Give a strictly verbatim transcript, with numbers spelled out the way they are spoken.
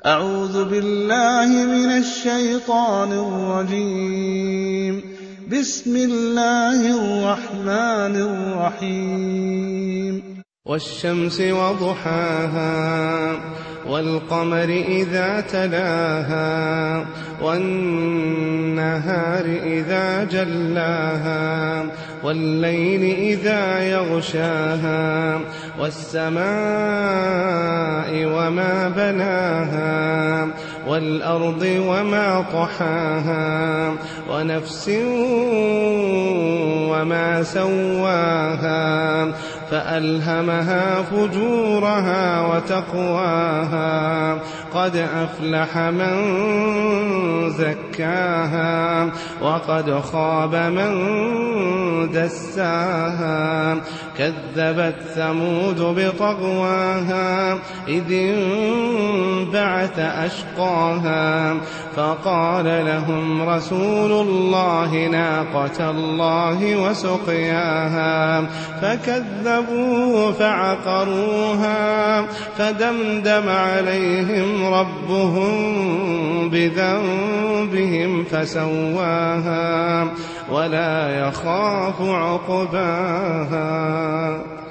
أعوذ بالله من الشيطان الرجيم. بسم الله الرحمن الرحيم. والشمس وضحاها والقمر إذا تلاها والنهار إذا جلاها والليل إذا يغشاها والسماء وما بناها والأرض وما طحاها ونفس وما سواها فألهمها فجورها وتقواها قد أفلح من زكاها وقد خاب من دساها كذبت ثمود بطغواها إذ انبعث أشقاها فقال لهم رسول الله ناقة الله وسقياها فكذبوه فعقروها فدمدم عليهم ربهم بذنبهم فسواها ولا يخاف عقباها.